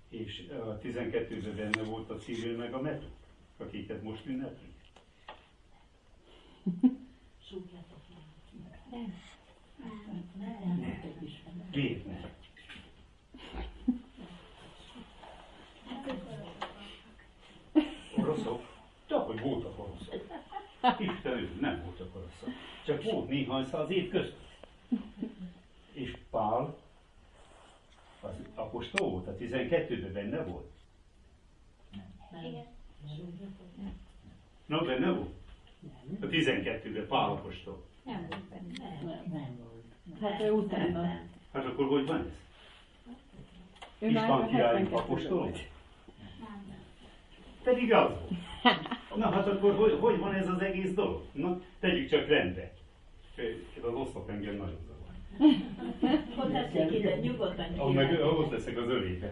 És a 12-ben benne volt a Cyril meg a Metod, akiket most ünneplünk. Súgjatok meg. Nem. Miért nem? Oroszok? Csak, hogy voltak oroszok. Istenül, nem voltak oroszok. Csak volt néhány száz év közt. És Pál, az apostol volt, a 12-ben benne volt. Igen. Na, benne volt? A 12-ben Pál apostol. Nem volt benne. Nem volt. Hát ő utána. Hát akkor hogy van ez? Ő már István király 72-ben apostol? volt. Pedig az volt. Na hát akkor hogy van ez az egész dolog? Na, tegyük csak rendbe. Ez az oszlop engem nagyon zavar. Hogy teszik ide, nyugodtan Ahhoz leszek az ölébe.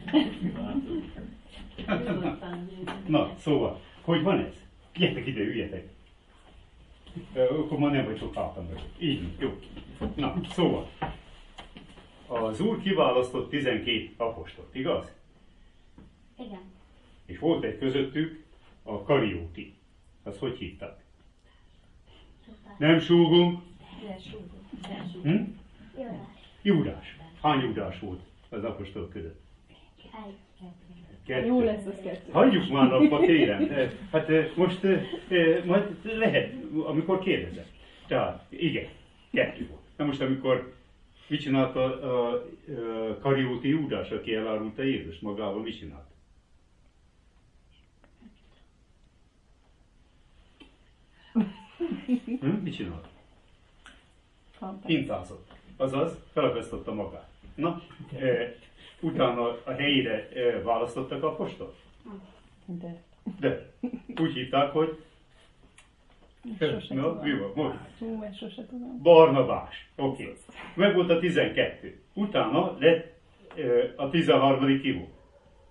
Nyugodtan. Na, szóval, hogy van ez? Gyertek ide, üljetek. Akkor ma nem vagy sok hátam vagyok. Így, jó. Na, szóval. Az Úr kiválasztott 12 apostolt, igaz? Igen. És volt egy közöttük a Karióti. Azt hogy hívták? Nem súgunk. Hm? Júdás. Hány Júdás volt az apostol között? Kettő. Jó lesz az kettő. Hagyjuk már abba, kérem. Hát most majd lehet, amikor kérdezek. Tehát, igen, kettő volt. Na most, amikor mit csinált a Karióti Júdás, aki elárulta Jézus magával, mit csinált? Mit csinált? Hintázott. Azaz, felakasztotta magát. Na, utána a helyére választottak apostolt? De. Úgy hívták, hogy Sose na, tudom. mi van? Most? Hú, ezt sose tudom. Barnabás. Oké. Meg volt a 12. Utána lett a 13. ki volt.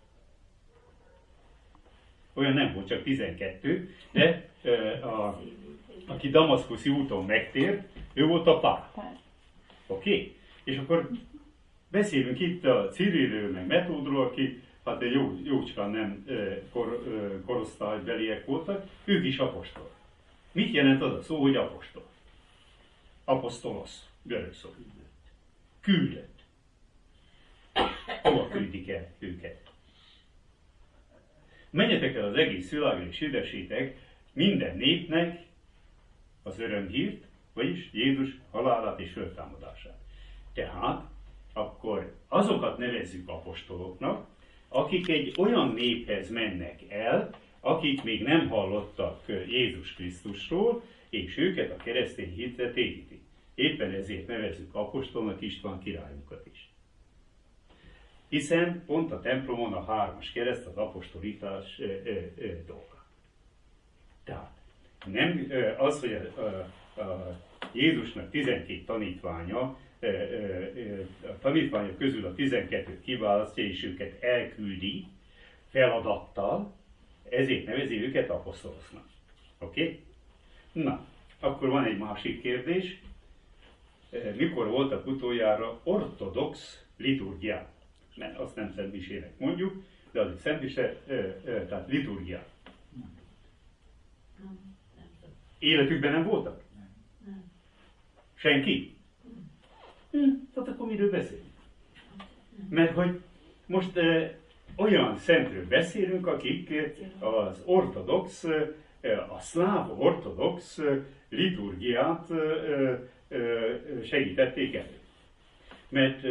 Olyan nem volt, csak 12, de aki damaszkuszi úton megtért, ő volt a Pál. Oké? És akkor beszélünk itt a Cyrilről, meg Metódról, aki hát egy jócskán nem korosztálybeliek voltak, ők is apostol. Mit jelent az a szó, hogy apostol? Apostolos, görög szó. Küldött. Hova küldik el őket? Menjetek el az egész világra és hirdessétek minden népnek az örömhírt, vagyis Jézus halálát és föltámadását. Tehát akkor azokat nevezzük apostoloknak, akik egy olyan néphez mennek el, akik még nem hallottak Jézus Krisztusról, és őket a keresztény hitre térítik. Éppen ezért nevezzük apostolnak István királyunkat is. Hiszen pont a templomon a 3-as kereszt az apostolítás dolga. Tehát nem az, hogy a Jézusnak 12 tanítványa, a tanítványok közül a 12-t kiválasztja, és őket elküldi feladattal, ezért nevezi őket apostoloknak. Oké? Na, akkor van egy másik kérdés. Mikor voltak utoljára ortodox liturgiák? Mert azt nem szentmisének mondjuk, de az egy szentmise, tehát liturgiák. Életükben nem voltak? Senki? Tehát akkor miről beszélünk? Mert hogy most olyan szentről beszélünk, akik az ortodox, a szláv ortodox liturgiát segítették elő. Mert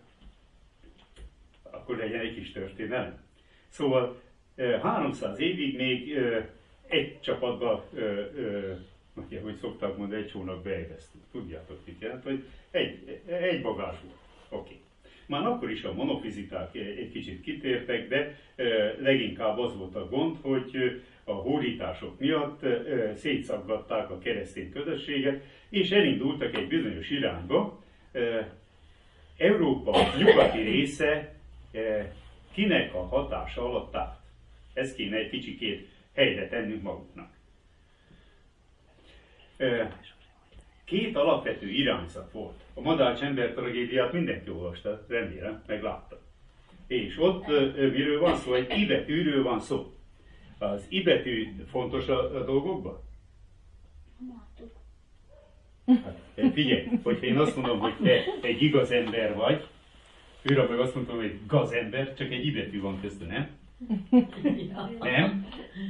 akkor legyen egy kis történelem. Szóval 300 évig még egy csapatba, hogy szokták mondani, egy csónakba elvesztünk. Tudjátok, mit jelent, hogy egy bagázs volt. Oké. Már akkor is a monofiziták egy kicsit kitértek, de leginkább az volt a gond, hogy a hódítások miatt szétszaggatták a keresztény közösséget, és elindultak egy bizonyos irányba. Európa nyugati része kinek a hatása alatt állt. Ezt kéne egy kicsikét helyre tennünk maguknak. Két alapvető irányzat volt. A Madách ember tragédiát mindenki olvasta, remélem, meglátta. És ott miről van szó? Egy I betűről van szó. Az I betű fontos a dolgokban? Hát, figyelj, hogyha én azt mondom, hogy te egy igaz ember vagy, őre meg azt mondom, hogy gazember, csak egy I betű van köztön, nem? Nem?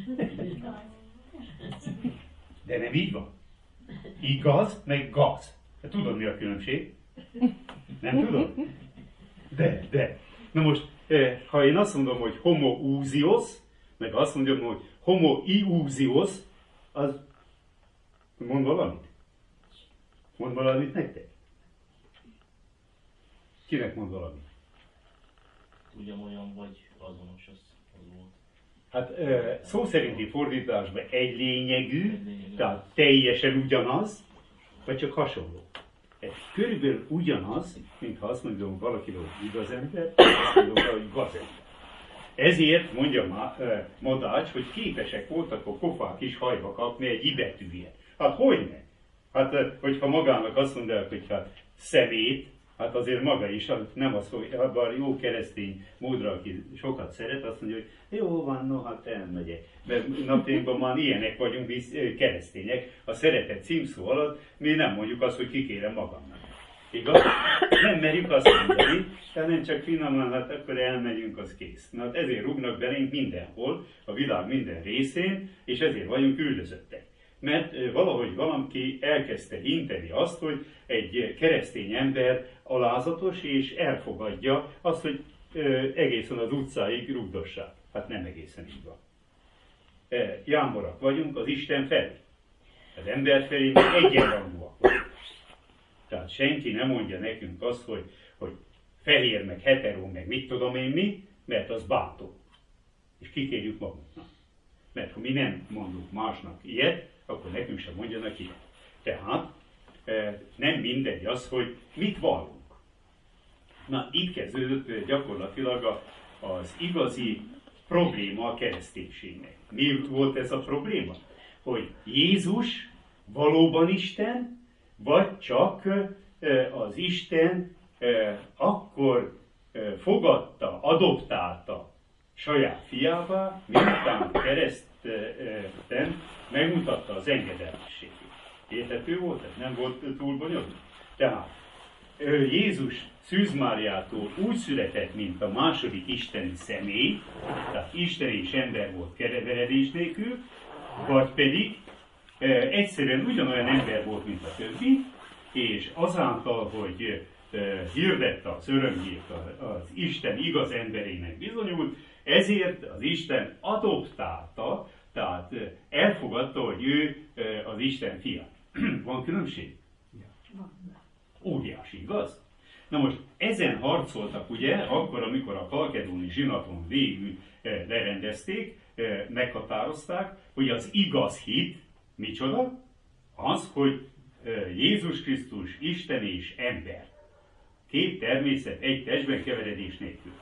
De nem így van. Igaz, meg gaz. Hát tudod, mi a különbség? Nem tudod? De. Na most, ha én azt mondom, hogy homoousios, meg azt mondom, hogy homoiousios, az mond valamit? Mond valamit nektek? Kinek mond valamit? Ugyanolyan vagy azonos az volt. Hát szó szerinti fordításban egy lényegű, tehát teljesen ugyanaz, vagy csak hasonló. Ez körülbelül ugyanaz, mintha azt mondom valakiről, hogy igaz ember, azt mondom, hogy gazember. Ezért mondja Madács, hogy képesek voltak a pofák is hajba kapni egy I betűjét. Hát hogyne? Hát, hogyha magának azt mondják, hogy hát szemét, hát azért maga is, nem az, hogy abban jó keresztény módra, aki sokat szeret, azt mondja, hogy jó van, no, hát elmegyek. Mert napjainkban már ilyenek vagyunk, mi keresztények, a szeretet címszó alatt mi nem mondjuk azt, hogy kikérem magamnak. Igaz? Nem merjük azt mondani, hanem csak finoman, hát akkor elmegyünk, az kész. Na, hát ezért rúgnak belénk mindenhol, a világ minden részén, és ezért vagyunk üldözöttek. Mert valahogy valaki elkezdte hinteni azt, hogy egy keresztény ember alázatos, és elfogadja azt, hogy egészen az utcáig rugdossák. Hát nem egészen így van. Jámorak vagyunk az Isten felé. Az ember felé egyenrangúak vagyunk. Tehát senki nem mondja nekünk azt, hogy fehér, meg hetero, meg mit tudom én mi, mert az bántó. És kikérjük magunknak. Mert ha mi nem mondunk másnak ilyet, akkor nekünk sem mondjanak ilyet. Tehát nem mindegy az, hogy mit vallunk. Na, itt kezdődött gyakorlatilag az igazi probléma a kereszténységnek. Mi volt ez a probléma? Hogy Jézus valóban Isten, vagy csak az Isten akkor fogadta, adoptálta saját fiává, miután kereszten megmutatta az engedelmességét. Érthető volt ez? Nem volt túl bonyolult? Tehát Jézus Szűz Máriától úgy született, mint a második isteni személy, tehát Isten és ember volt keveredés nélkül, vagy pedig egyszerűen ugyanolyan ember volt, mint a többi, és azáltal, hogy hirdette az örömhírt az Isten igaz emberének bizonyult, ezért az Isten adoptálta, tehát elfogadta, hogy ő az Isten fia. Van különbség? Óriási, igaz? Na most ezen harcoltak ugye, akkor, amikor a kalkedóni zsinaton végül lerendezték, meghatározták, hogy az igaz hit, micsoda? Az, hogy Jézus Krisztus Isten és ember. Két természet egy testben keveredés nélkül.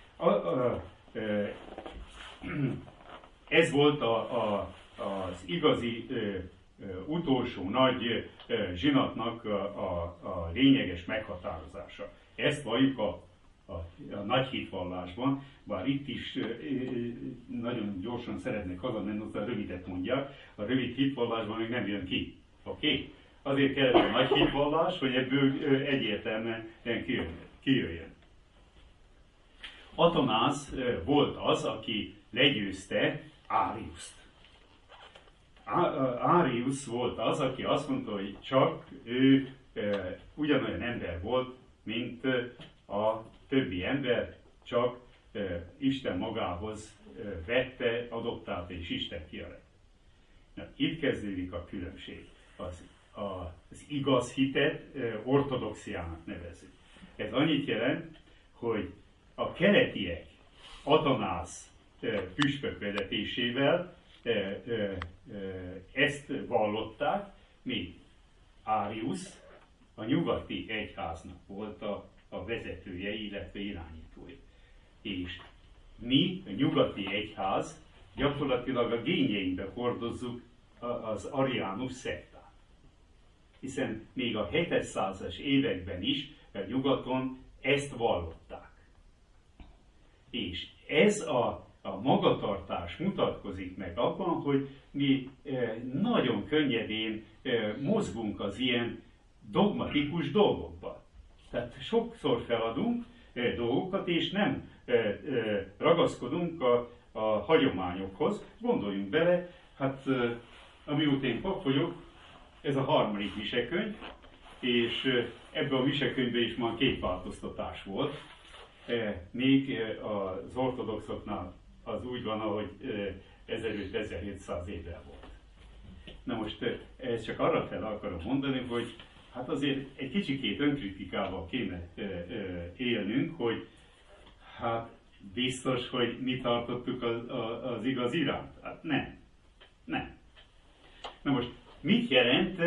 Ez volt az igazi utolsó nagy zsinatnak a lényeges meghatározása. Ezt valljuk a nagy hitvallásban, bár itt is nagyon gyorsan szeretnék hazamenni, ott a rövidet mondják, a rövid hitvallásban még nem jön ki. Oké? Azért kellett a nagy hitvallás, hogy ebből egyértelműen kijöjjön. Atanász volt az, aki legyőzte Áriuszt. Árius volt az, aki azt mondta, hogy csak ő ugyanolyan ember volt, mint a többi ember, csak Isten magához vette, adoptálta és Isten fia lett. Na, itt kezdődik a különbség. Az igaz hitet ortodoxiának nevezzük. Ez annyit jelent, hogy a keletiek Atanász püspök vezetésével ezt vallották, míg Árius a nyugati egyháznak volt a vezetője, illetve irányítója. És mi, a nyugati egyház, gyakorlatilag a génjeinkbe hordozzuk az ariánus szektát. Hiszen még a 700-as években is a nyugaton ezt vallották. És ez a magatartás mutatkozik meg abban, hogy mi nagyon könnyedén mozgunk az ilyen dogmatikus dolgokban. Tehát sokszor feladunk dolgokat, és nem ragaszkodunk a hagyományokhoz. Gondoljunk bele, hát amióta én pap vagyok, ez a 3. visekönyv, és ebben a visekönyvben is már 2 változtatás volt. Még az ortodoxoknál az úgy van, ahogy 1500-1700 évvel volt. Na most ezt csak arra fel akarom mondani, hogy hát azért egy kicsikét önkritikával kéne élnünk, hogy hát biztos, hogy mi tartottuk az igaz iránt. Hát nem. Nem. Na most mit jelent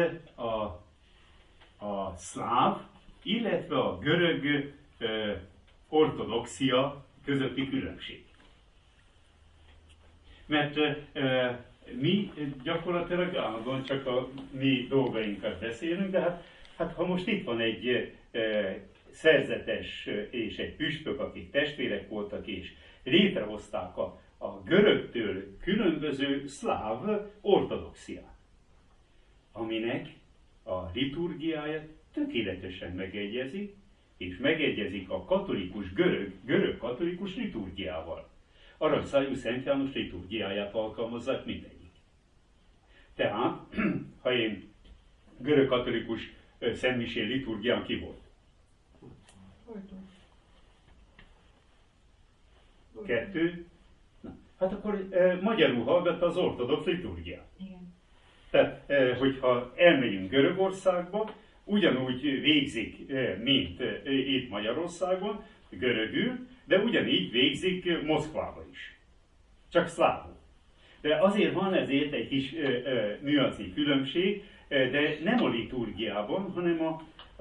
a szláv, illetve a görög ortodoxia közötti különbség? Mert mi gyakorlatilag állandóan csak a mi dolgainkat beszélünk, de hát ha most itt van egy szerzetes és egy püspök, akik testvérek voltak, és létrehozták a görögtől különböző szláv ortodoxiát, aminek a liturgiája tökéletesen megegyezik, és megegyezik a katolikus, görög katolikus liturgiával. Aranyszájú Szent János liturgiáját alkalmazzák mindegyik. Tehát, ha én görög katolikus Szent Misé liturgián ki volt? 2. Na, hát akkor magyarul hallgatta az ortodox liturgiát. Igen. Tehát, hogyha elmegyünk Görögországba, ugyanúgy végzik, mint itt Magyarországon, görögül, de ugyanígy végzik Moszkvában is. Csak szlávul. De azért van ezért egy kis nüansznyi különbség, de nem a liturgiában, hanem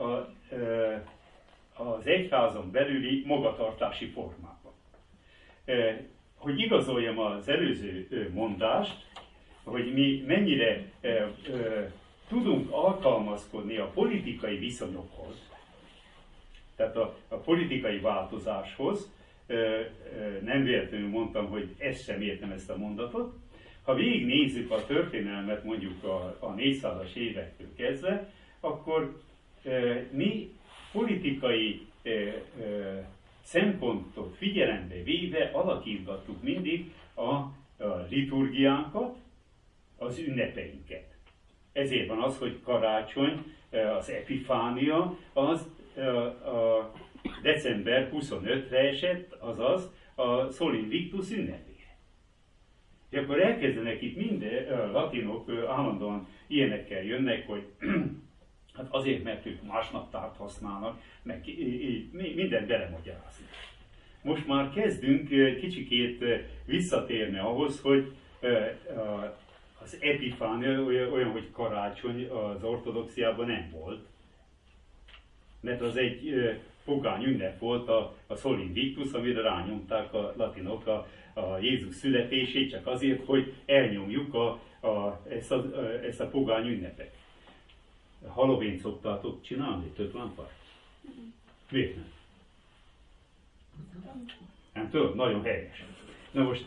az egyházon belüli magatartási formában. Hogy igazoljam az előző mondást, hogy mi mennyire tudunk alkalmazkodni a politikai viszonyokhoz, tehát a politikai változáshoz, nem véletlenül mondtam, hogy ezt sem értem ezt a mondatot. Ha végignézzük a történelmet mondjuk a 400-as évektől kezdve, akkor mi politikai szempontot figyelembe véve alakítgattuk mindig a liturgiánkat, az ünnepeinket. Ezért van az, hogy karácsony, az Epifánia, az a december 25-re esett, azaz a Sol Invictus ünnepére. És akkor elkezdenek itt minden latinok állandóan ilyenekkel jönnek, hogy hát azért, mert ők más naptárt használnak, meg mindent belemagyarázni. Most már kezdünk kicsikét visszatérni ahhoz, hogy az Epifánia olyan, hogy karácsony az ortodoxiában nem volt. Mert az egy pogány ünnep volt, a Sol Invictus, amire rányomták a latinok a Jézus születését, csak azért, hogy elnyomjuk ezt a pogány ünnepet. Halloween szoktátok csinálni, több lámpát? Miért nem? Nem tudom, nagyon helyes. Na most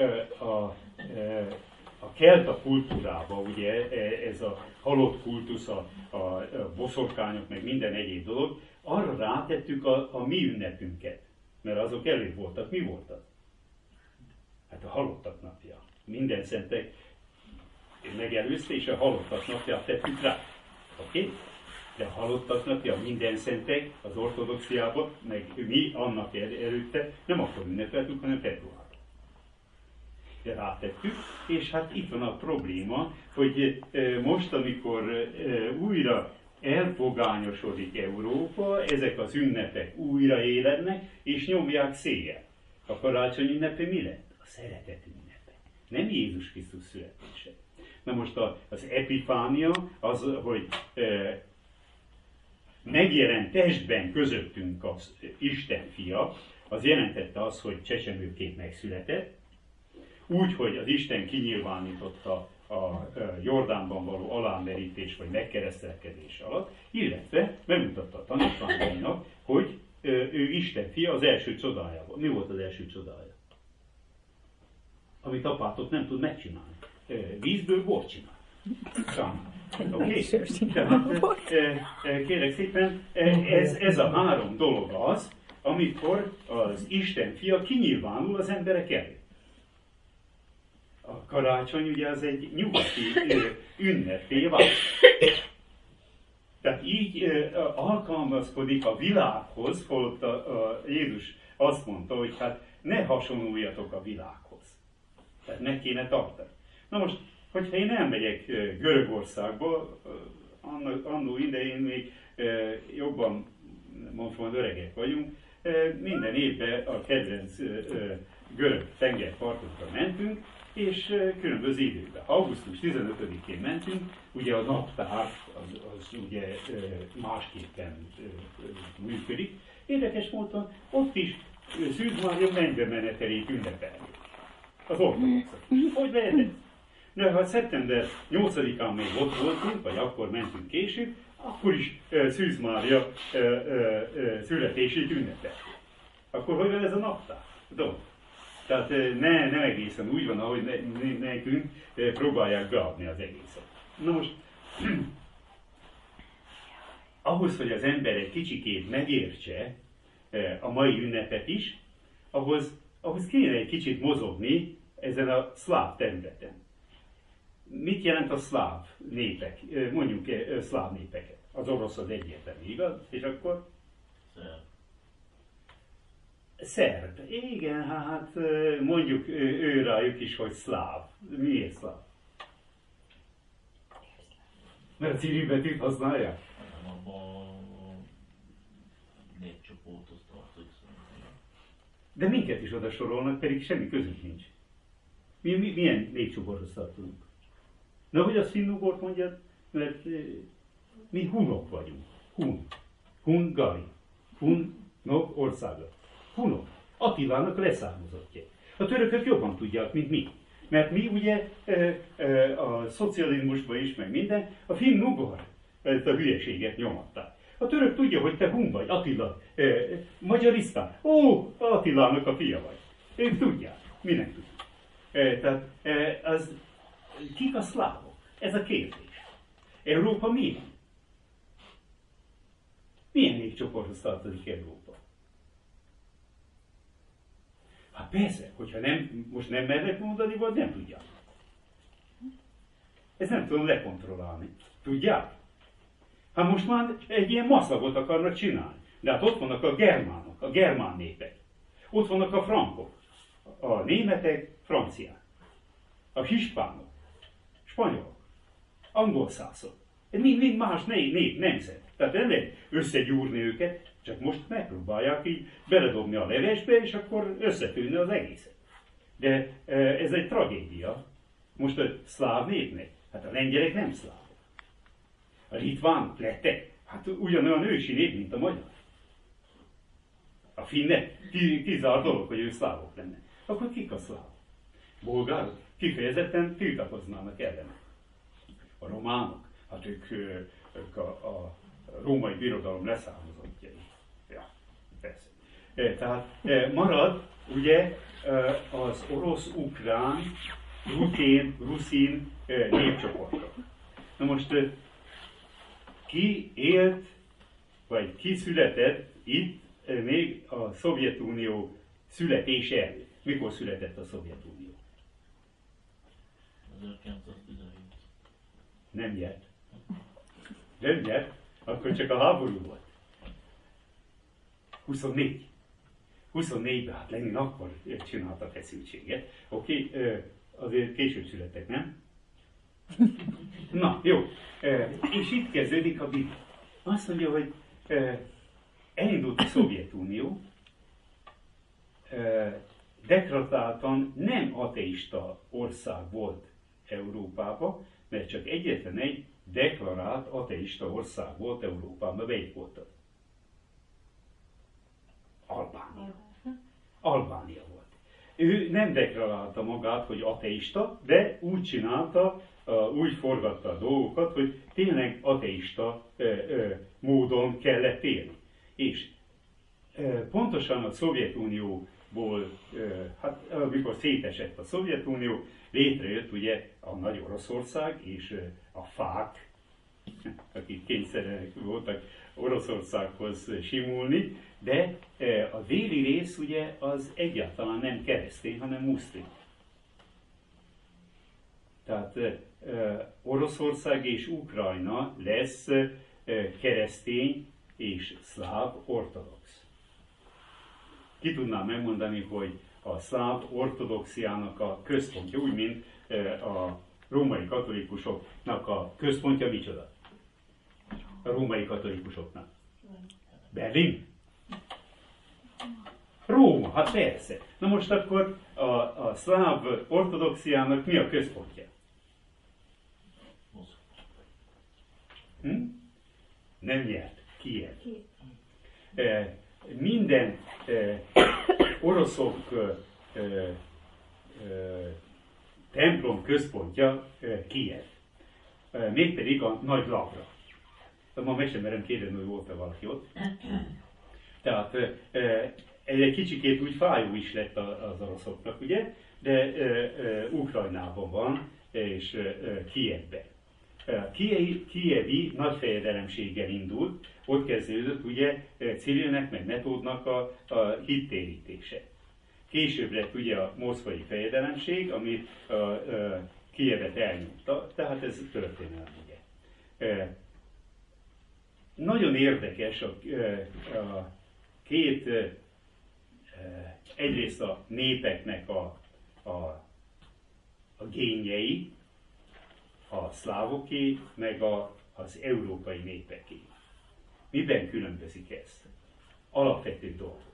a kelta kultúrában ugye ez a halott kultusz, a boszorkányok, meg minden egyéb dolog, arra rátettük a mi ünnepünket, mert azok előbb voltak. Mi volt az? Hát a halottak napja. Minden szentek megelőzte, és a halottak napját tettük rá. Oké? De a halottak napja, minden szentek az ortodoxiában, meg mi annak előtte nem akkor ünnepeltük, hanem februárban. De rátettük, és hát itt van a probléma, hogy most, amikor újra elpogányosodik Európa, ezek az ünnepek újra élednek, és nyomják széjjel. A karácsony ünnepe mi lett? A szeretet ünnepe. Nem Jézus Krisztus születése. Na most az Epifánia az, hogy megjelent testben közöttünk az Isten fia, az jelentette azt, hogy csecsemőként megszületett, úgy, hogy az Isten kinyilvánította a Jordánban való alámerítés vagy megkeresztelkedés alatt, illetve megmutatta a tanítványainak, hogy ő Isten fia az első csodájával. Mi volt az első csodája? Amit apátok nem tud megcsinálni. Vízből bort csinál. Oké? Kérlek szépen, ez a három dolog az, amikor az Isten fia kinyilvánul az emberek elé. A karácsony ugye az egy nyugati ünnepé vált. Tehát így alkalmazkodik a világhoz, holott a Jézus azt mondta, hogy hát ne hasonluljatok a világhoz. Tehát meg kéne tartani. Na most, hogyha én elmegyek Görögországba, annó idején még jobban, mondom, öregek vagyunk, minden évben a kedvenc görög tengerpartokra mentünk, és különböző időkben. Augusztus 15-én mentünk, ugye a naptár az ugye másképpen működik. Érdekes módon ott is Szűz Mária mennybe menetelét ünnepeljük. Az ortodoxok. Hogy lehet ez? De ha szeptember 8-án még ott voltunk, vagy akkor mentünk később, akkor is Szűz Mária születését ünnepeljük. Akkor hogy van ez a naptár? Dolog. Tehát nem egészen úgy van, ahogy nekünk próbálják beadni az egészet. Na most, ahhoz, hogy az ember egy kicsikét megértse a mai ünnepet is, ahhoz kéne egy kicsit mozogni ezen a szláv területen. Mit jelent a szláv népek? Mondjuk szláv népeket. Az orosz az egyértelmű, igaz? És akkor? Szerb. Igen, hát mondjuk ő rájuk is, hogy szláv. Miért szláv? Mert a círi betűt használják? Nem abban a népcsoporthoz tartozik szerintem. De minket is oda sorolnak, pedig semmi közünk nincs. Milyen népcsoporthoz tartozunk? Na, hogy azt finnugort mondjad, mert mi hunok vagyunk. Hungari. Hunok országa. Hunok. Attilának leszármazottja. A törökök jobban tudják, mint mi. Mert mi ugye a szocializmusban is, meg minden, a finn-ugor ezt a hülyeséget nyomatták. A török tudja, hogy te hun vagy, Attila, Magyarisztán. Ó, Attilának a fia vagy. Ők tudják. Mi nem tudjuk. Tehát kik a szlávok? Ez a kérdés. Európa milyen? Milyen népcsoporthoz tartozik Európa? Hát persze, hogyha most nem mernek mondani, vagy nem tudják. Ezt nem tudom lekontrollálni. Tudják? Hát most már egy ilyen maszlagot akarnak csinálni. De hát ott vannak a germánok, a germán népek. Ott vannak a frankok, a németek, franciák. A hispánok, spanyolok, angolszászok. Mind más nemzet. Tehát nem lehet összegyúrni őket, csak most megpróbálják így beledobni a levesbe, és akkor összetűnni az egészet. De ez egy tragédia. Most a szláv népnek, hát a lengyelek nem szlávok. A litvánok, lettek, hát ugyanolyan ősi nép, mint a magyar. A finnek kizárt dolog, hogy ők szlávok lenne. Akkor kik a szlávok? Bolgárok kifejezetten tiltakoznának ellene. A románok, hát ők a római birodalom leszármazottjai. Ja, persze. Tehát marad ugye az orosz-ukrán, ruszin népcsoportok. Na most ki élt, vagy ki született itt még a Szovjetunió születése előtt? Mikor született a Szovjetunió? 1917. Nem nyert. Nem nyert, akkor csak a háború volt. 24. 24-ben, hát Lenin akkor csinálta feszültséget. Oké, azért később születtek, nem? Na, jó. És itt kezdődik a vita. Azt mondja, hogy elindult a Szovjetunió, deklaráltan nem ateista ország volt Európában, mert csak egyetlen egy deklarált ateista ország volt Európában. Melyik volt az? Albánia. Albánia volt. Ő nem deklarálta magát, hogy ateista, de úgy csinálta, úgy forgatta a dolgokat, hogy tényleg ateista módon kellett élni. És pontosan a Szovjetunióból, hát amikor szétesett a Szovjetunió, létrejött ugye a Nagy Oroszország és a fák, akik kényszerűek voltak Oroszországhoz simulni, de a déli rész ugye az egyáltalán nem keresztény, hanem muszlim. Tehát Oroszország és Ukrajna lesz keresztény és szláv ortodox. Ki tudnám megmondani, hogy a szláv ortodoxiának a központja, úgy mint a római katolikusoknak a központja micsoda? A római katolikusoknak. Berlin? Róma, hát persze. Na most akkor a szláv ortodoxiának mi a központja? Nem nyert. Kijev. Minden oroszok templom központja Kijev. Mégpedig a Nagy Lavra. Ma meg sem merem kérdezni, hogy volt-e valaki ott. Tehát egy kicsikét úgy fájó is lett az oroszoknak, ugye? De Ukrajnában van, és Kijevben. Kijevi nagyfejedelemséggel indult, ott kezdődött ugye Cirilnek meg Metódnak a hittérítése. Később lett ugye a moszkvai fejedelemség, ami Kijevet elnyomta, tehát ez történelem ugye. Nagyon érdekes a két, egyrészt a népeknek a génjei, a szlávoké, meg az európai népeké. Miben különbözik ez? Alapvető dolgok.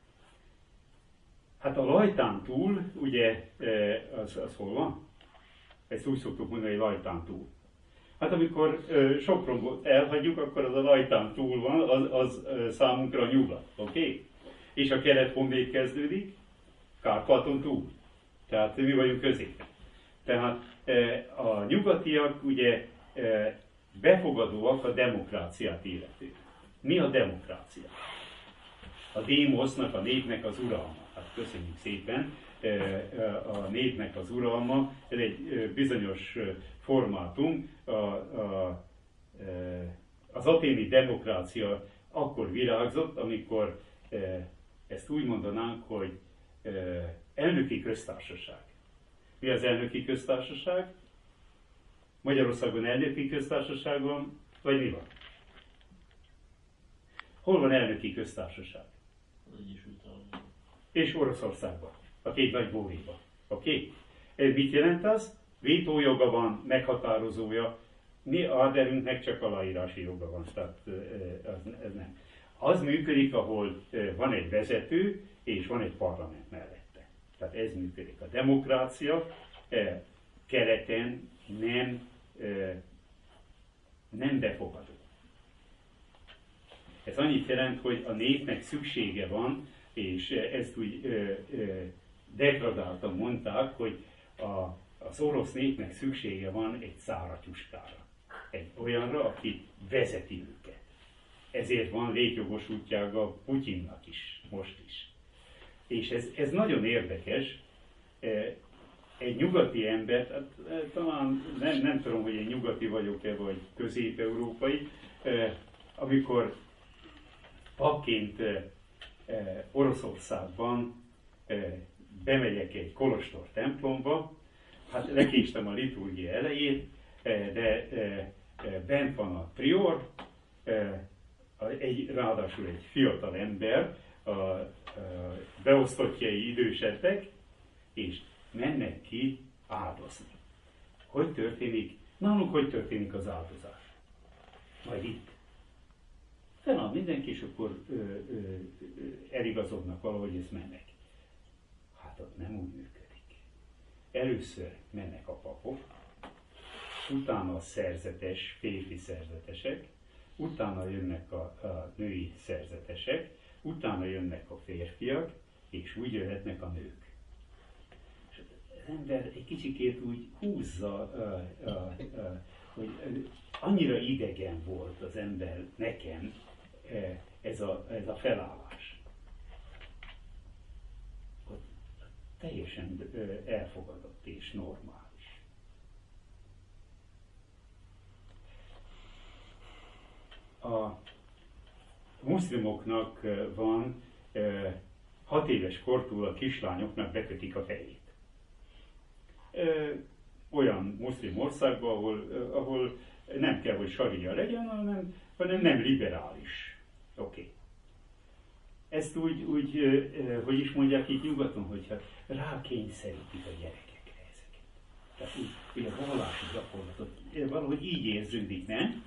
Hát a Lajtán túl, ugye, az hol van? Ezt úgy szoktuk mondani, hogy Lajtán túl. Hát amikor Sopronból elhagyjuk, akkor az a Lajtán túl van, az számunkra a nyugat, oké? Okay? És a kelet honnét kezdődik? Kárpáton túl. Tehát mi vagyunk középen. Tehát a nyugatiak ugye befogadóak a demokráciát illetően. Mi a demokrácia? A démosznak, a népnek az uralma. Hát köszönjük szépen. A népnek az uralma, ez egy bizonyos formátum. Az athéni demokrácia akkor virágzott, amikor ezt úgy mondanánk, hogy elnöki köztársaság. Mi az elnöki köztársaság? Magyarországon elnöki köztársaság van, vagy mi van? Hol van elnöki köztársaság? Az Egyesült Államok. És Oroszországban, a két nagy bóvéban. Oké? Okay? Mit jelent az? Vétójoga van, meghatározója, mi Áderünknek csak aláírási joga van, tehát ez nem. Az működik, ahol van egy vezető, és van egy parlament mellette. Tehát ez működik. A demokrácia keleten nem befogadó. Ez annyit jelent, hogy a népnek szüksége van, és ezt úgy degradáltan mondták, hogy az orosz népnek szüksége van egy száratyuskára. Egy olyanra, aki vezeti őket. Ezért van létjogosultsága Putyinnak is, most is. És ez nagyon érdekes. Egy nyugati embert, hát, talán nem tudom, hogy én nyugati vagyok-e, vagy közép-európai, amikor papként Oroszországban bemegyek egy kolostor templomba, hát lekéstem a liturgia elejét, de bent van a prior, ráadásul egy fiatal ember, a beosztottjai idősebbek, és mennek ki áldozni. Hogy történik? Nálunk hogy történik az áldozás? Majd itt. Feláll mindenki, és akkor eligazodnak valahogy, és mennek. Hát ott nem úgy működik. Először mennek a papok, utána a szerzetes, férfi szerzetesek, utána jönnek a női szerzetesek, utána jönnek a férfiak, és úgy jöhetnek a nők. És az ember egy kicsikét úgy húzza, hogy annyira idegen volt az ember nekem ez a felállás. teljesen elfogadott és normális. A muszlimoknak van 6 éves kortól a kislányoknak bekötik a fejét. Olyan muszlim országban, ahol nem kell, hogy saria legyen, hanem nem liberális. Oké. Ezt úgy, hogy is mondják itt nyugaton, hogyha rákényszerítik a gyerekekre ezeket. Tehát úgy a vallási gyakorlatot valahogy így érződik, nem?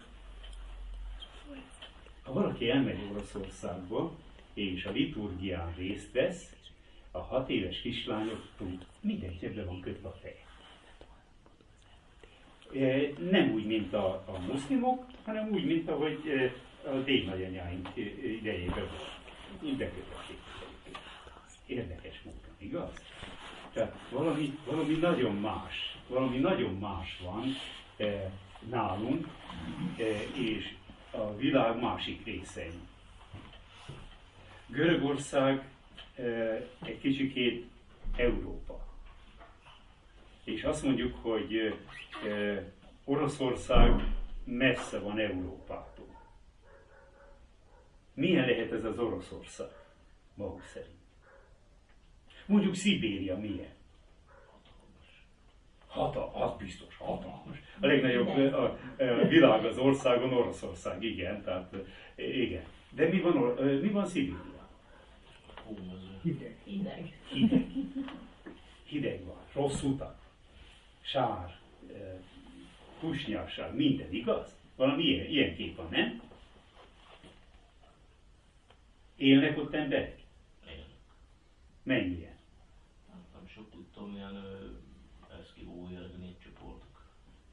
Ha valaki elmegy Oroszországba, és a liturgián részt vesz, a 6 éves kislányoktól mindenki ebben van kötve a feje. Nem úgy, mint a muszlimok, hanem úgy, mint ahogy a dédnagyanyáink idejében volt. Így bekötötték. Érdekes módon, igaz? Tehát valami nagyon más van nálunk, és a világ másik részein. Görögország egy kicsikét Európa. És azt mondjuk, hogy Oroszország messze van Európától. Milyen lehet ez az Oroszország, maguk szerint? Mondjuk Szibéria milyen? Az biztos, hatalmas. A legnagyobb a világ az országon Oroszország, igen, tehát igen. De mi van Szibéria? Hideg. Hideg van, rossz utak, sár, tusnyásság, minden, igaz? Valami ilyen kép van, nem? Élnek ott emberek? Mennyien? Nem sok tudtam, ilyen eszkivó jellegű népcsoportok.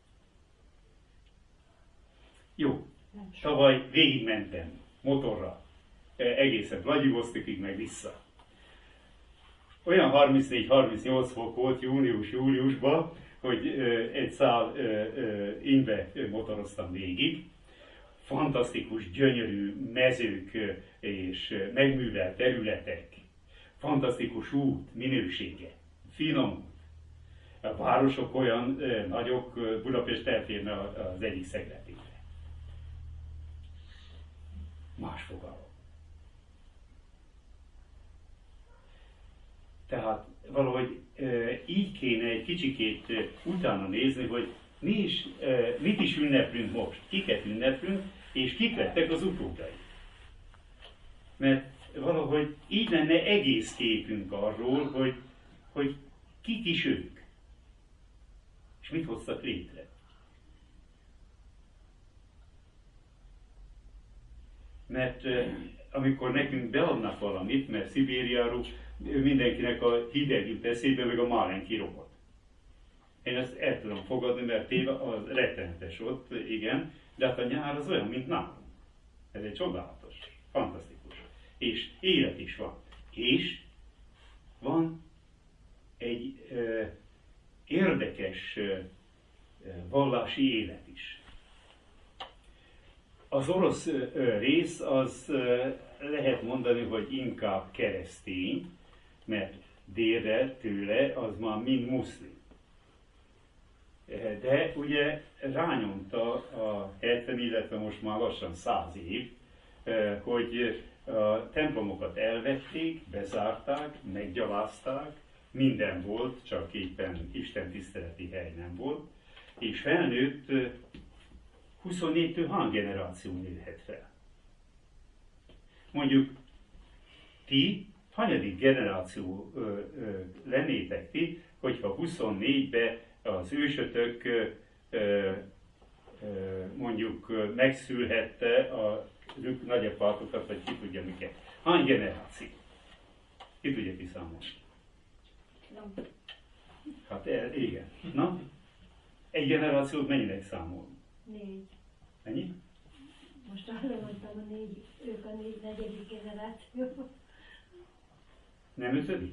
Jó, tavaly végigmentem motorra, egészen Vladivostokig meg vissza. Olyan 34-38 fok volt június-júliusban, hogy egy szál ingbe motoroztam végig. Fantasztikus, gyönyörű mezők és megművelt területek. Fantasztikus út, minősége, finom út. A városok olyan nagyok, Budapest elférne az egyik szegletére. Más fogalom. Tehát valahogy így kéne egy kicsikét utána nézni, hogy mit is ünneplünk most, kiket ünneplünk, és kik lettek az utódai. Mert valahogy így lenne egész képünk arról, hogy kik is ők, és mit hoztak létre. Mert amikor nekünk beadnak valamit, mert Szibériáról mindenkinek a hideg jut eszébe, meg a Málenki robot. Én ezt el tudom fogadni, mert téve az rettenetes ott, igen, de hát a nyár az olyan, mint nálunk. Ez egy csodálatos, fantasztikus. És élet is van. És van egy érdekes vallási élet is. Az orosz rész az lehet mondani, hogy inkább keresztény, mert délre tőle az már mind muszlim. De ugye rányomta a 70, illetve most már lassan 100 év, hogy a templomokat elvették, bezárták, meggyalázták, minden volt, csak éppen Isten tiszteleti hely nem volt, és felnőtt 24-től hány generáció nőhet fel? Mondjuk ti, hanyadik generáció lennétek ti, hogyha 24-be az ősötök mondjuk megszülhette a nagyapátokat, vagy ki tudja miket. Hány generáció? Ki tudja kiszámolni? Hát igen. Na? Egy generációt mennyinek számol? 4. Mennyi? Most arra mondtam, ők a negyedik generáció. Nem 5. 5.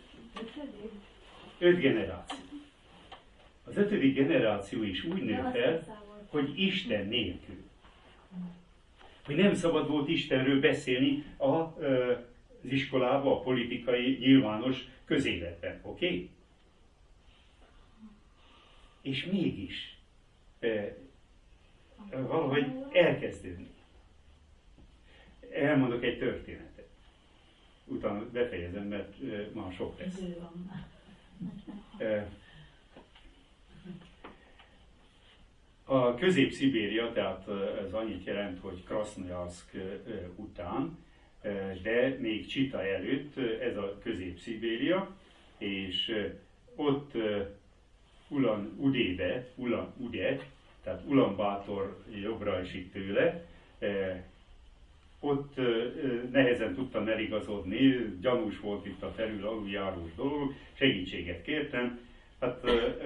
5 generáció. Az 5. generáció is úgy nő fel, hogy Isten nélkül. Hogy nem szabad volt Istenről beszélni a iskolába, a politikai, nyilvános közéletben, oké? És mégis valahogy elkezdődni. Elmondok egy történetet. Utána befejezem, mert már sok lesz. Idő van már. A Közép-Szibéria, tehát ez annyit jelent, hogy Krasznojarszk után, de még Csita előtt ez a Közép-Szibéria, és ott Ulan-Ude, tehát Ulan-Bátor jobbra esik tőle, ott nehezen tudtam eligazodni, gyanús volt itt a felül-aluljárós dolog, segítséget kértem. Hát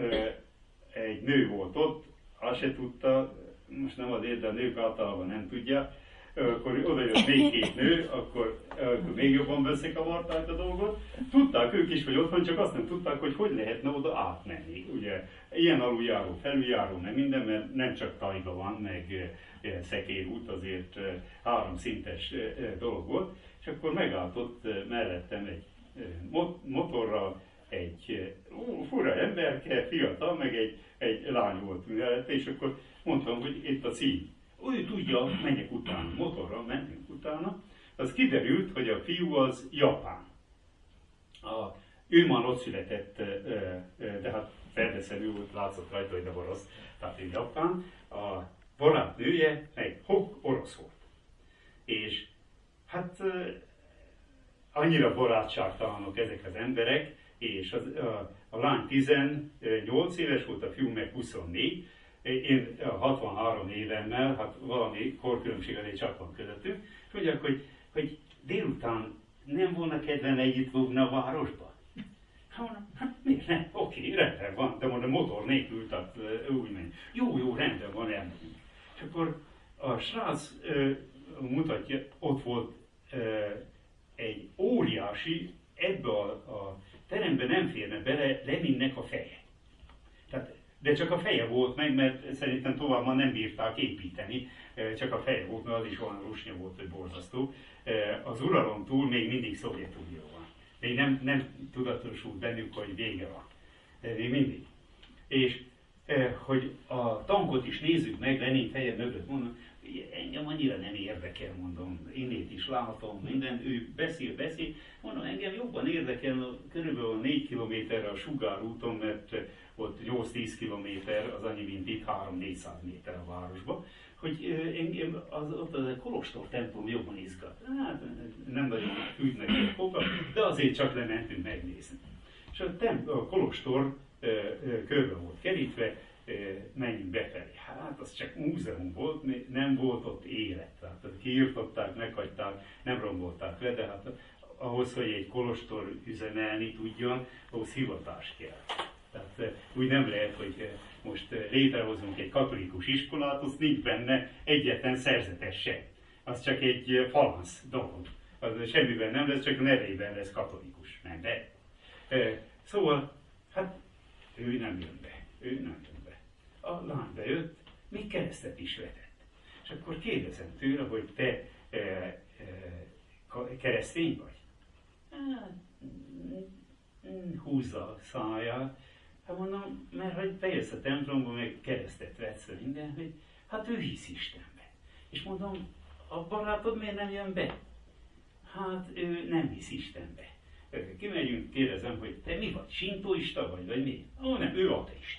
egy nő volt ott, azt se tudta, most nem azért, de a nők általában nem tudják, akkor oda jött még két nő, akkor még jobban beszekavarták a dolgot. Tudták ők is, hogy ott van, csak azt nem tudták, hogy lehetne oda átmenni. Ugye ilyen aluljáró, felüljáró, meg minden, mert nem csak tajga van, meg szekérút, azért háromszintes dolog volt. És akkor megállt ott mellettem egy motorral, egy fura emberke, fiatal, meg egy lány volt mellette, és akkor mondtam, hogy itt a cím. Ő tudja, menjek utána, motorral mentünk utána. Az kiderült, hogy a fiú az japán. Ő már ott született, de hát felveszemű volt, látszott rajta, hogy nem orosz, tehát ő japán. A barátnője meg orosz volt. És hát annyira barátságtalanok ezek az emberek, és a lány 18 éves volt, a fiú meg 24, én 63 évemmel, hát valami korkülönbség azért csak van közöttünk, és mondják, hogy délután nem volna kedven együtt lógni a városba? Hát miért nem? Oké, rendben van, de mondom, motor nélkül, tehát úgy megy. Jó, rendben van, elmegyünk. És akkor a srác mutatja, ott volt egy óriási, ebbe a terembe nem férne bele Leninnek a feje. Tehát, de csak a feje volt meg, mert szerintem tovább már nem bírták építeni, csak a feje volt, mert az is olyan rusnya volt, hogy borzasztó. Az uralom túl még mindig Szovjetunió van. Még nem tudatosult bennük, hogy vége van. Még mindig. És hogy a tankot is nézzük meg, Lenin feje mögött, mondom, engem annyira nem érdekel, mondom, innét is látom minden, ő beszél, mondom, engem jobban érdekel, körülbelül 4 kilométerre a sugárúton, mert ott 8-10 kilométer, az annyi, mint itt 300-400 méter a városba, hogy engem ott az a kolostor templom jobban izgat. Hát nem nagyon üt neki a foga, de azért csak lementünk megnézni. És a kolostor körbe volt kerítve, menjünk befelé. Hát az csak múzeum volt, nem volt ott élet. Tehát kiirtották, meghagyták, nem rombolták le, de hát ahhoz, hogy egy kolostor üzemelni tudjon, ahhoz hivatás kell. Tehát úgy nem lehet, hogy most létrehozunk egy katolikus iskolát, az nincs benne egyetlen szerzetes sem. Az csak egy falansz dolog. Az semmiben nem lesz, csak a nevében lesz katolikus. Nem, de. Szóval, hát ő nem jön be. A lány bejött, még keresztet is vetett. És akkor kérdezem tőle, hogy te keresztény vagy? Hát, húzza a száját. Hát mondom, mert hogy bejössz a templomba, meg keresztet vetsz minden, hogy hát ő hisz Istenbe. És mondom, a barátod miért nem jön be? Hát ő nem hisz Istenbe. Kimegyünk, kérdezem, hogy te mi vagy, sintoista vagy mi? Nem, ő ateista.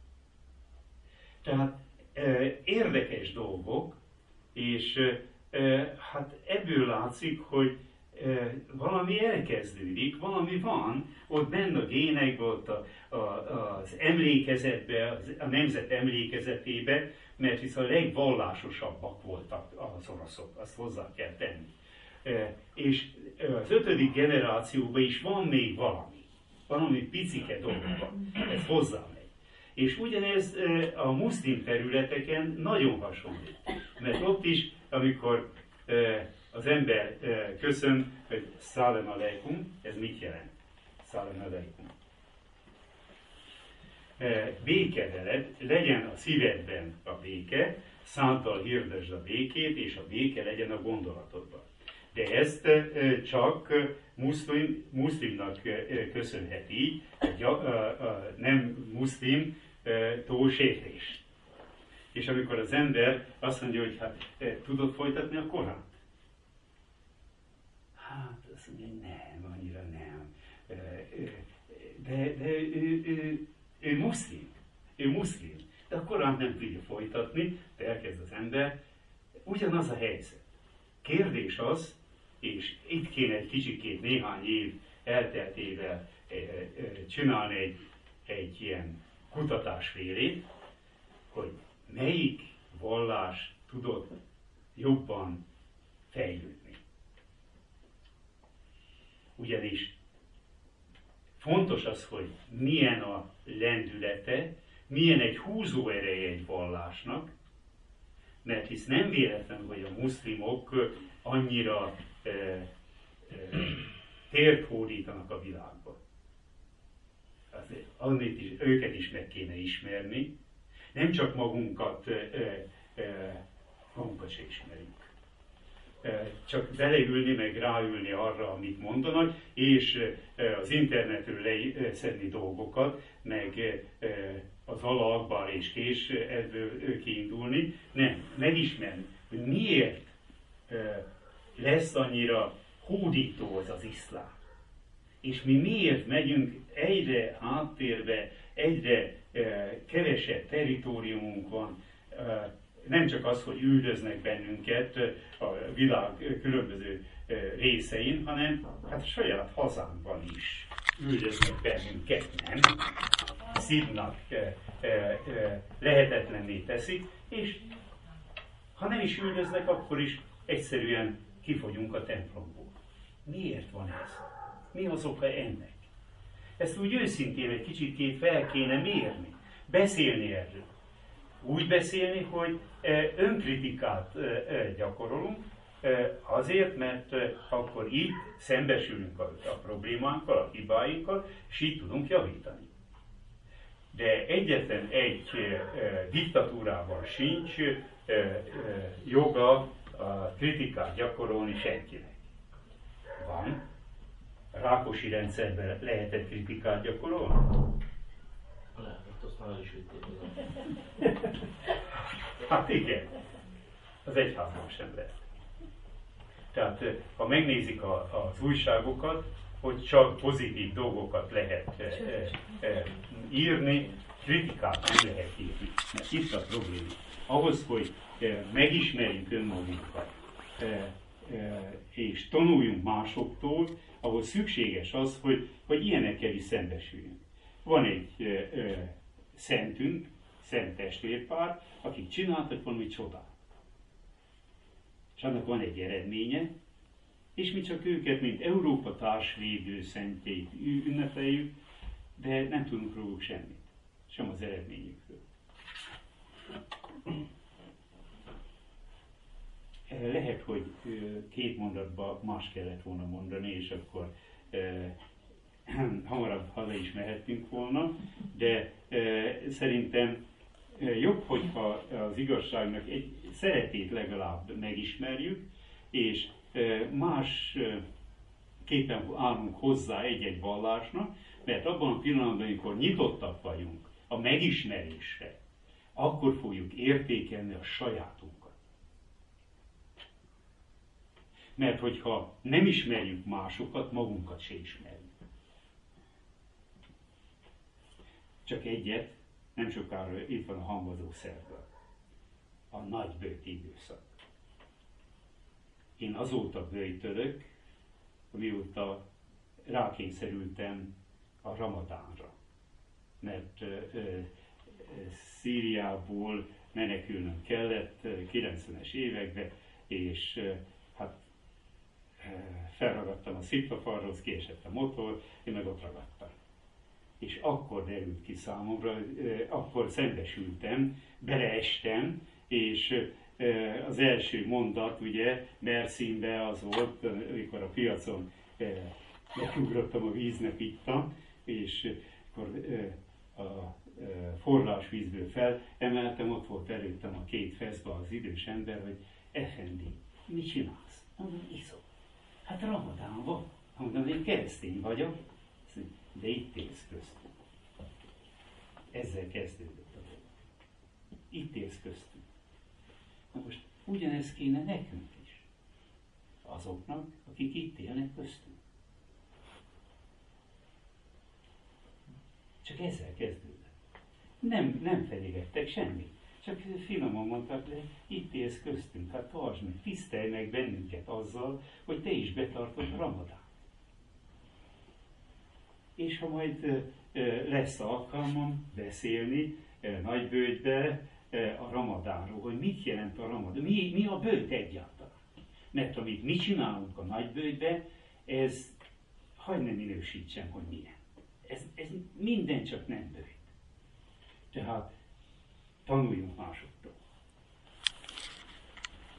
Tehát érdekes dolgok, és hát ebből látszik, hogy valami elkezdődik, valami van, ott benne a génekben, ott az emlékezetben, a nemzet emlékezetében, mert hisz a legvallásosabbak voltak az oroszok, azt hozzá kell tenni. És az 5. generációban is van még valami picike dolog van, ez hozzámegy. És ugyanez a muszlim területeken nagyon hasonlít, mert ott is, amikor az ember köszön, hogy Szálem aleikum, ez mit jelent? Szálem aleikum. Béke veled, legyen a szívedben a béke, szántal hirdesd a békét, és a béke legyen a gondolatodban. De ezt csak muszlimnak köszönheti, nem muszlimtól sértés. És amikor az ember azt mondja, hogy hát tudod folytatni a Koránt? Hát azt mondja, hogy nem, annyira nem. De ő muszlim. Ő muszlim. De a Koránt nem tudja folytatni, de elkezd az ember. Ugyanaz a helyzet. Kérdés az, és itt kéne egy kicsikét néhány év elteltével csinálni egy ilyen kutatásfélét, hogy melyik vallás tudott jobban fejlődni. Ugyanis fontos az, hogy milyen a lendülete, milyen egy húzóereje egy vallásnak, mert hisz nem véletlen, hogy a muszlimok annyira tért hódítanak a világba. Azért őket is meg kéne ismerni, nem csak magunkat se ismerjük. Csak beleülni, meg ráülni arra, amit mondanak, és az internetről leszedni dolgokat, meg az Allah Akbar és kés ebből kiindulni. Nem, megismerni, hogy miért lesz annyira hódító az iszlám. És mi miért megyünk egyre háttérbe, egyre kevesebb territóriumunk van, nem csak az, hogy üldöznek bennünket a világ különböző részein, hanem hát a saját hazánkban is üldöznek bennünket, nem? Szívnak lehetetlenné teszik, és ha nem is üldöznek, akkor is egyszerűen kifogyunk a templomból. Miért van ez? Mi az oka ennek? Ezt úgy őszintén egy kicsit fel kéne mérni, beszélni erről. Úgy beszélni, hogy önkritikát gyakorolunk, azért, mert akkor így szembesülünk a problémánkkal, a hibáinkkal, és így tudunk javítani. De egyetlen egy diktatúrában sincs joga a kritikát gyakorolni senkinek. Van. A Rákosi rendszerben lehetett kritikát gyakorolni? Lehetett, azt már el is vitték. Hát igen, az egyházban sem lehet. Tehát ha megnézik az újságokat, hogy csak pozitív dolgokat lehet írni, kritikát nem lehet írni. Mert itt a probléma. Ahhoz, hogy megismerjük önmagunkat, és tanuljunk másoktól, ahhoz szükséges az, hogy ilyenekkel is szembesüljünk. Van egy szentünk, szent testvérpár, akik csináltak valami csodát. És annak van egy eredménye, és mi csak őket, mint Európa társvédő szentjeit ünnepeljük, de nem tudunk róluk semmit, sem az eredményükről. Lehet, hogy két mondatban más kellett volna mondani, és akkor hamarabb haza is mehettünk volna, de szerintem jobb, hogyha az igazságnak egy szeretét legalább megismerjük, és másképpen állunk hozzá egy-egy vallásnak, mert abban a pillanatban, amikor nyitottak vagyunk a megismerésre, akkor fogjuk értékelni a sajátunkat. Mert hogyha nem ismerjük másokat, magunkat se ismerjük. Csak egyet, nem sokára itt van a hangozó szerda. A nagy böjt időszak. Én azóta böjtölök, mióta rákényszerültem a Ramadánra. Mert Szíriából menekülnöm kellett 90-es években, és hát felragadtam a sziktafarhoz, kiesett a motor, én meg ott ragadtam. És akkor derült ki számomra, akkor szembesültem, beleestem, és az első mondat, ugye, Merszínbe az volt, amikor a piacon megugrottam a víznek, ittam, és akkor a forrásvízből felemeltem, ott volt előttem a két feszbe az idős ember, hogy Efendi, mit csinálsz? Mondom, iszom. Hát Ramadán van. Mondom, én keresztény vagyok, de itt élsz köztünk. Ezzel kezdődött a dolog. Itt élsz köztünk. Na most ugyanezt kéne nekünk is. Azoknak, akik itt élnek köztünk. Csak ezzel kezdődött. Nem fenyegettek semmit. Csak finoman mondtak, de itt élsz köztünk, hát tartsd meg, tisztelj meg bennünket azzal, hogy te is betartod a Ramadán. És ha majd lesz alkalmam beszélni Nagybőjtbe a Ramadánról, hogy mit jelent a Ramadán, mi a bőjt egyáltalán. Mert amit mi csinálunk a Nagybőjtbe, ez hadd ne minősítsem, hogy milyen. Ez minden csak nem bőjt. Tehát tanuljunk másoktól.